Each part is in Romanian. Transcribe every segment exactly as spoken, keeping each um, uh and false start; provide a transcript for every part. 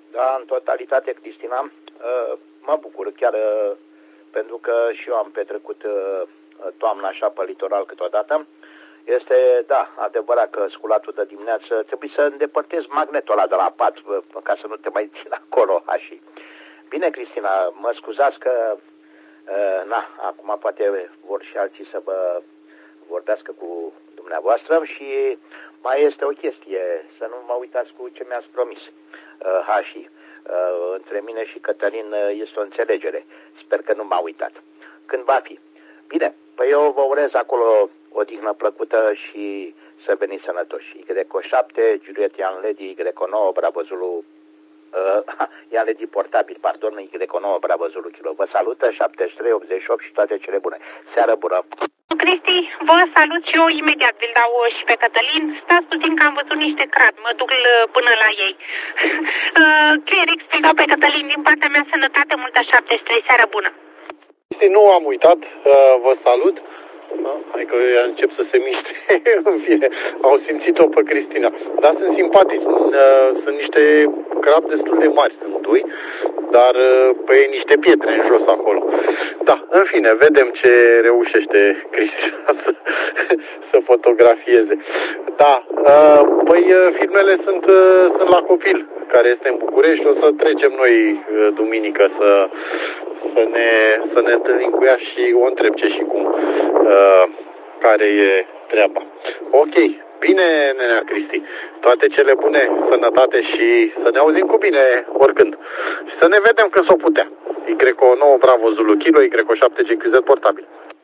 Da, în totalitate, Cristina, mă bucur chiar pentru că și eu am petrecut toamna așa pe litoral câteodată. Este, da, adevărat că sculatul de dimineață trebuie să îndepărtezi magnetul ăla de la pat ca să nu te mai țin acolo. Așa. Bine, Cristina, mă scuzați că, na, acum poate vor și alții să vă vorbească cu dumneavoastră și mai este o chestie, să nu mă uitați cu ce mi-ați promis. Hași, între mine și Cătălin este o înțelegere. Sper că nu m-a uitat. Când va fi? Bine, păi eu vă urez acolo o dihnă plăcută și să veniți sănătoși. Y șapte, Juliet Ian Lady, Y nouă, Bravo Zulu, uh, Ian Lady portabil, pardon, Y nouă, Bravo Zulu Kilo. Vă salută, șaptezeci și trei, optzeci și opt și toate cele bune. Seară bună! Cristi, vă salut și eu imediat, vi-l dau și pe Cătălin. Stați puțin că am văzut niște crad, mă duc până la ei. Clerix, vi-l dau pe Cătălin din partea mea, sănătate multă, șaptezeci și trei, seară bună! Cristi, nu am uitat, vă salut. Hai că încep să se miște, în fine, au simțit-o pe Cristina. Dar sunt simpatici, sunt niște crabi destul de mari, sunt doi, dar pe niște pietre în jos acolo. Da, în fine, vedem ce reușește Cristina să, să fotografieze. Da, păi filmele sunt, sunt la copil, care este în București, o să trecem noi duminică să... Să ne, să ne întâlnim cu ea și o întreb ce și cum, uh, care e treaba. Ok, bine, nenea Cristi, toate cele bune, sănătate și să ne auzim cu bine oricând. Și să ne vedem când s-o putea. Y nouă, Bravo Zulu Kilo, Y șapte, G Q Z portabil.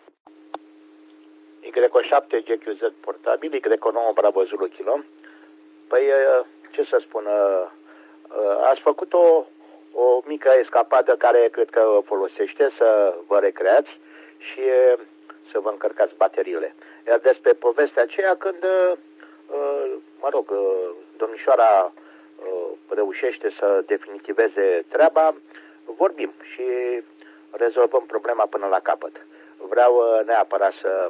Y șapte, G Q Z portabil, Y nouă, Bravo Zulu Kilo. Păi, ce să spun, ați făcut o o mică escapadă care cred că vă folosește să vă recreați și să vă încărcați bateriile. Iar despre povestea aceea când, mă rog, domnișoara reușește să definitiveze treaba, vorbim și rezolvăm problema până la capăt. Vreau neapărat să...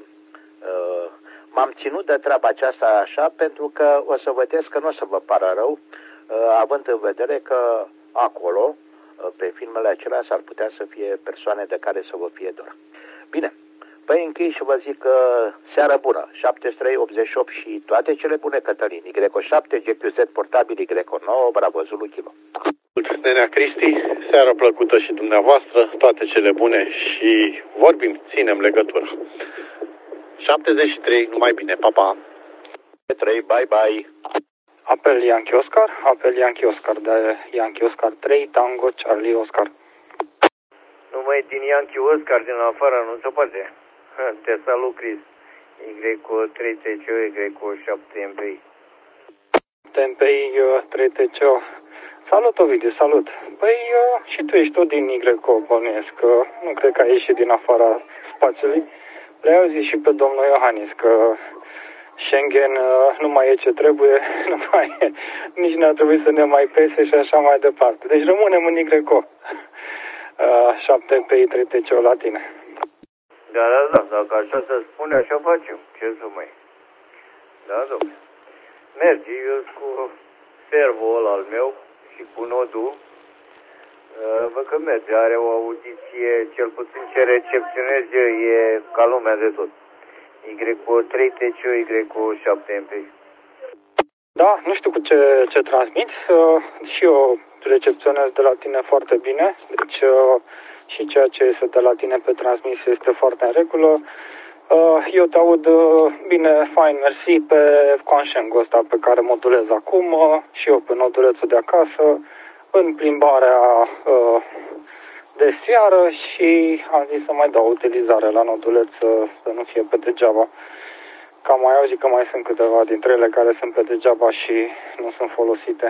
M-am ținut de treaba aceasta așa pentru că o să vedeți că nu o să vă pară rău, având în vedere că acolo, pe filmele acelea, s-ar putea să fie persoane de care să vă fie dor. Bine, păi închei și vă zic că seară bună, șaptezeci și trei, optzeci și opt și toate cele bune, Cătălin. Y șapte, G Q Z portabil, Y nouă, Bravo Zulu Kilo. Nenea Cristi, seară plăcută și dumneavoastră, toate cele bune și vorbim, ținem legătura. șaptezeci și trei, numai bine, pa, pa. trei, bye, bye. Apel Yankee Oscar, apel Yankee Oscar de Yankee Oscar trei, Tango Charlie Oscar. Numai din Yankee Oscar, din afară, nu se poate. Te salut, Chris. Y trei T C O, Y șapte M P I. M P I trei T C O. Salut, Ovidiu, salut. Păi și tu ești tot din Y, bănuiesc, că nu cred că ai ieșit din afara spațiului. Le-ai auzit și pe domnul Iohannis că Schengen uh, nu mai e ce trebuie, nu mai e, nici n-ar trebui să ne mai pese și așa mai departe. Deci rămânem în Y C O. Uh, șapte P I trei T C O la tine. Da, da, da, dacă așa se spune, așa facem. Ce să mai... Da, domnule. Merge, eu cu servul ăla al meu și cu nodul. Uh, văd că merge, are o audiție, cel puțin ce recepționeze e ca lumea de tot. Y trei T C O, Y șapte M P I. Da, nu știu cu ce, ce transmiți. Uh, și eu recepționez de la tine foarte bine. Deci uh, și ceea ce este de la tine pe transmisie este foarte în regulă. Uh, eu te aud uh, bine, fain, mersi, pe Conșengul ăsta pe care modulez acum uh, și eu pe nodulețul de acasă, în plimbarea uh, de seară și am zis să mai dau utilizare la noduleț să, să nu fie pe degeaba. Că am mai auzit că mai sunt câteva dintre ele care sunt pe degeaba și nu sunt folosite.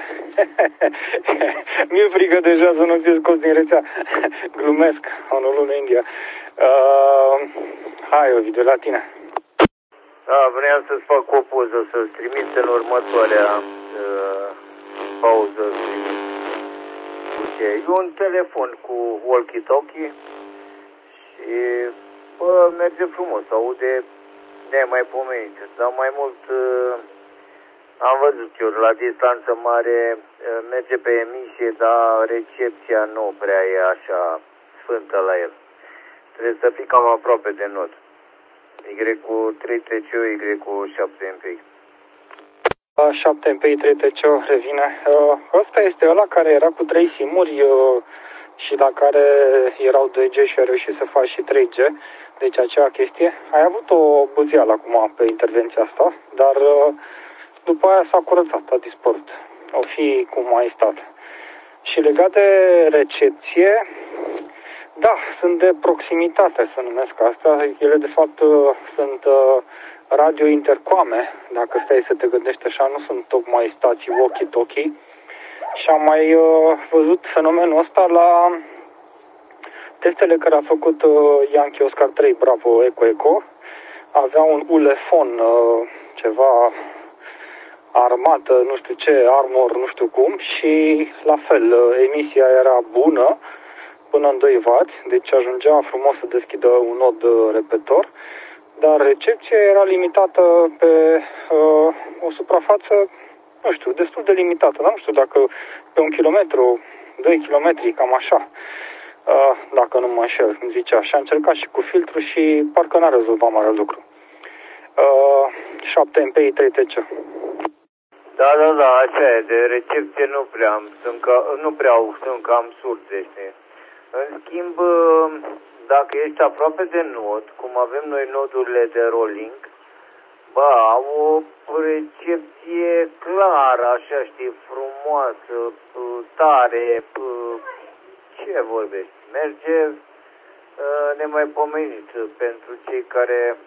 Mi-e frică deja să nu fie scos din rețea. Glumesc, Honolulu, India. Uh, hai, Ovidiu, la tine. Da, vreau să-ți fac o poză, să-ți trimit în următoarea uh, pauză. E un telefon cu walkie-talkie și bă, merge frumos, aude nemaipomenit, dar mai mult uh, am văzut eu la distanță mare merge pe emisie, dar recepția nu prea e așa sfântă la el. Trebuie să fii cam aproape de not. Y cu trei T C O, Y cu șapte M P I. șapte M P I, trei T C O, revine. Ăsta este ăla care era cu trei simuri și la care erau doi G și a reușit să faci și trei G. Deci acea chestie. Ai avut o buzială acum pe intervenția asta, dar după aia s-a curățat, a dispărut. O fi cum mai stat. Și legat de recepție, da, sunt de proximitate, să numesc asta. Ele, de fapt, sunt radio-intercoame, dacă stai să te gândești așa, nu sunt tocmai stații walkie-talkie. Și am mai uh, văzut fenomenul ăsta la testele care a făcut uh, Yankee Oscar trei Bravo Eco Eco. Avea un ulefon, uh, ceva armată, nu știu ce, armor, nu știu cum, și la fel, uh, emisia era bună până în doi watt, deci ajungea frumos să deschidă un nod uh, repetor, dar recepția era limitată pe uh, o suprafață, nu știu, destul de limitată, dar nu știu dacă pe un kilometru, doi kilometri, cam așa, uh, dacă nu mă înșel, îmi zicea. Și a încercat și cu filtru și parcă n-a rezolvat mare lucru. Uh, șapte M P I, trei T C. Da, da, da, așa e, de recepție nu prea am, sunt, ca, nu prea sunt cam surse, știi? În schimb, dacă ești aproape de nod, cum avem noi nodurile de rolling, bă, au o recepție clară, așa, știi, frumoasă, tare, ce vorbești? Merge nemaipomenit pentru cei care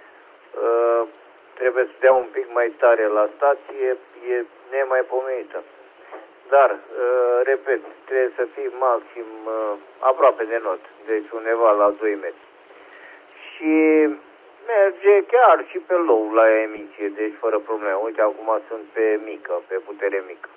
trebuie să dea un pic mai tare la stație, e nemaipomenită. Dar, repet, trebuie să fii maxim aproape de not, deci undeva la doi metri. Și merge chiar și pe low la emisie, deci fără probleme. Uite, acum sunt pe mică, pe putere mică.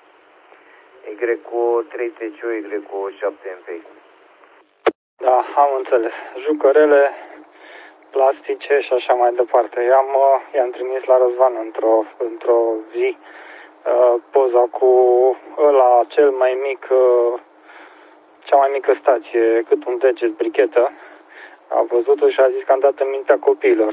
Y cu trei T C O, Y cu șapte M P I. Da, am înțeles. Jucărele plastice și așa mai departe. I-am, i-am trimis la Răzvan într-o, într-o zi uh, poza cu ăla cel mai mic, uh, cea mai mică stație, cât un deget, brichetă. A văzut-o și a zis că am dat în mintea copiilor.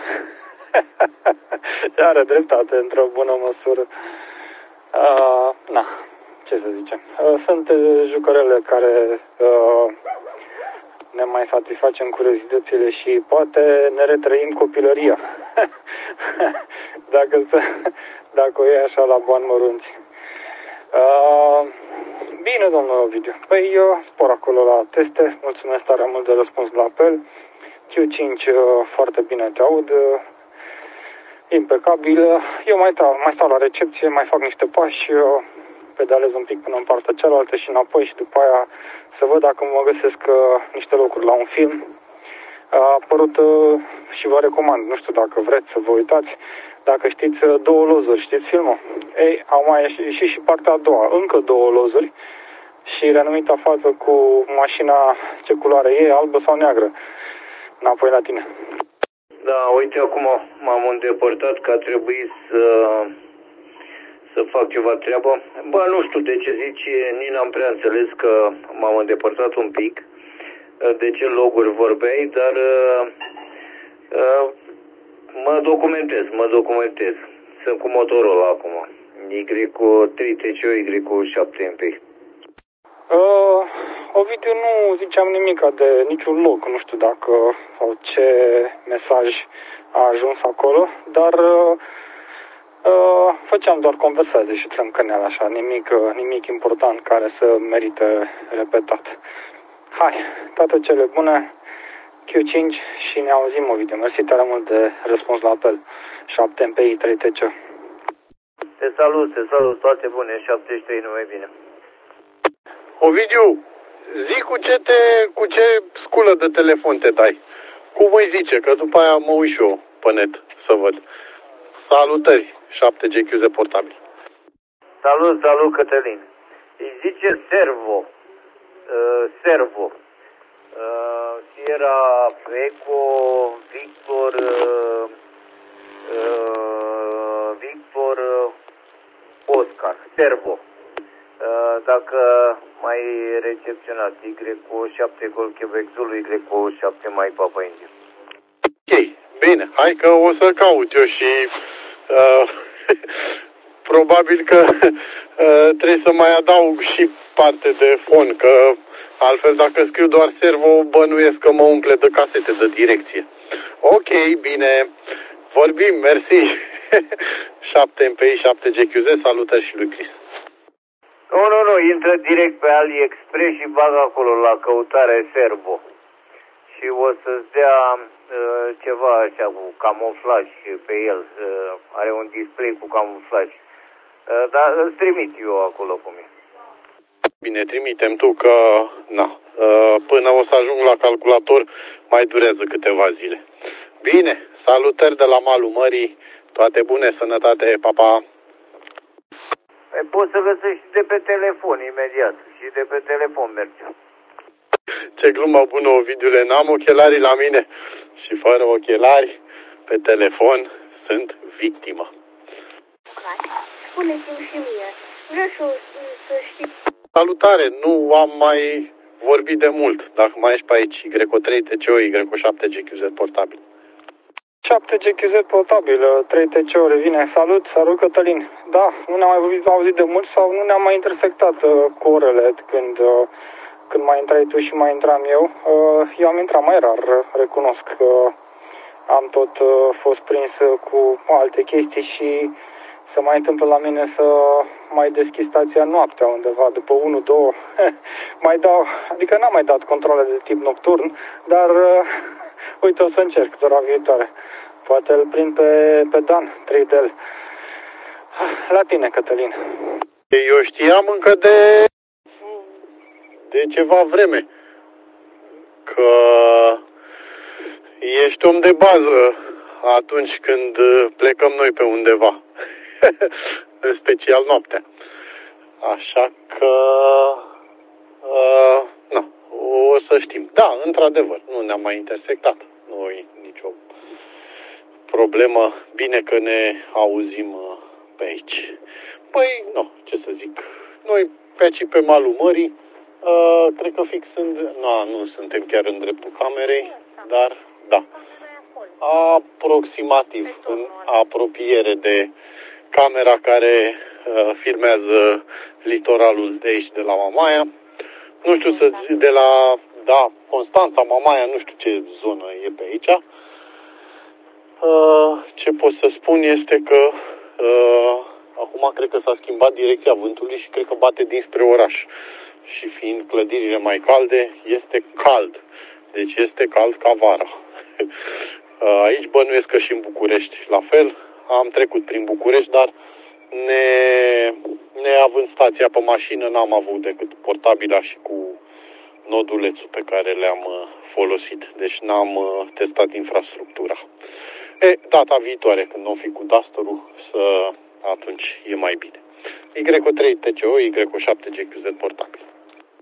Are dreptate, într-o bună măsură. Uh, na, ce să zicem. Uh, sunt uh, jucărele care uh, ne mai satisfacem curiozitățile și poate ne retrăim copilăria. dacă, să, dacă o iei așa la bani mărunți. Uh, bine, domnul Ovidiu. Păi eu spor acolo la teste. Mulțumesc tare mult de răspuns la apel. Q cinci uh, foarte bine te aud. Uh, impecabil. Eu mai, ta, mai stau la recepție, mai fac niște pași, uh, pedalez un pic până în partea cealaltă și înapoi și după aia să văd dacă mă găsesc uh, niște locuri la un film. A apărut uh, și vă recomand, nu știu dacă vreți să vă uitați, dacă știți uh, Două lozuri, știți filmul? Ei, au mai ieșit și partea a doua, încă Două lozuri și renumita fază cu mașina, ce culoare e, albă sau neagră. Înapoi la tine. Da, uite, acum m-am îndepărtat că a trebuit să, să fac ceva treabă. Bă, nu știu de ce zici, nici n-am prea înțeles că m-am îndepărtat un pic. De ce loguri vorbeai, dar uh, uh, mă documentez, mă documentez. Sunt cu Motorola acum. Y cu trei T C O, Y cu șapte M P I. Uh, Ovidiu, nu ziceam nimic de niciun loc, nu știu dacă sau ce mesaj a ajuns acolo, dar uh, uh, făceam doar conversații și țâncăneală așa, nimic, uh, nimic important care să merite repetat. Hai, toate cele bune, Q cinci și ne auzim, Ovidiu. Mersi tare mult de răspuns la apel. șapte M P I, trei T C. Te salut, te salut, toate bune, șaptezeci și trei, numai bine. Ovidiu, zi cu ce, te, cu ce sculă de telefon te dai. Cum voi zice, că după aia mă uit și eu pe net să văd. Salutări, șapte G Q Z portabil. Salut, salut, Cătălin. Îi zice Servo. Uh, servo. Uh, Sierra Eco Victor uh, uh, Victor uh, Oscar. Servo. dacă mai recepționat Y cu șapte Golf Quebec Zulu, Y cu șapte Mike Papa India. Ok, bine, hai că o să caut eu și uh, probabil că uh, trebuie să mai adaug și parte de fon, că altfel dacă scriu doar servo, bănuiesc că mă umple de casete de direcție. Ok, bine, vorbim, mersi. șapte M P I, șapte G Q Z, salutări și lui Chris. Nu, nu, nu, intră direct pe AliExpress și bagă acolo la căutare servo. Și o să-ți dea uh, ceva așa cu camuflaj pe el. Uh, are un display cu camuflaj. Uh, dar îți trimit eu acolo cu mine. Bine, trimitem tu că, na, uh, până o să ajung la calculator, mai durează câteva zile. Bine, salutări de la malul mării, toate bune, sănătate, pa, pa. Poți să găsești de pe telefon imediat. Și de pe telefon merge. Ce glumă bună, Ovidiule, n-am ochelarii la mine. Și fără ochelari, pe telefon, sunt victimă. Spune-mi și mie, vreau să, să știi. Salutare, nu am mai vorbit de mult. Dacă mai ești pe aici, Y trei T C O, Y șapte G Q Z portabil. șapte G Q Z portabil, trei T C O revine. Salut, salut Cătălin. Da, nu ne-am mai vorbit, auzit de mult sau nu ne-am mai intersectat uh, cu orele când, uh, când mai intrai tu și mai intram eu. Uh, eu am intrat mai rar, recunosc că am tot uh, fost prins cu alte chestii și se mai întâmplă la mine să mai deschid stația noaptea undeva, după unu două. Mai dau, adică n-am mai dat controle de tip nocturn, dar uh, uite, o să încerc dora viitoare. Poate îl prind pe, pe Dan, trei D L. La tine, Cătălin. Eu știam încă de, de ceva vreme că ești om de bază atunci când plecăm noi pe undeva. În special noaptea. Așa că uh, na, o să știm. Da, într-adevăr, nu ne-am mai intersectat. Nu e nicio problemă. Bine că ne auzim uh, pe aici. Păi, nu, ce să zic. Noi pe aici pe malul mării, uh, cred că fix în... Nu, nu suntem chiar în dreptul camerei, dar da. Aproximativ în apropiere de camera care uh, filmează litoralul de aici, de la Mamaia. Nu știu să zic, de la, da, Constanța, Mamaia, nu știu ce zonă e pe aici. Uh, ce pot să spun este că uh, acum cred că s-a schimbat direcția vântului și cred că bate dinspre oraș. Și fiind clădirile mai calde, este cald. Deci este cald ca vara. uh, aici bănuiesc că și în București la fel. Am trecut prin București, dar ne, neavând stația pe mașină, n-am avut decât portabila și cu nodulețul pe care le-am folosit. Deci n-am testat infrastructura. E, data viitoare, când o fi cu Duster-ul, să, atunci e mai bine. Y trei T C O, Y șapte G Q Z portabil.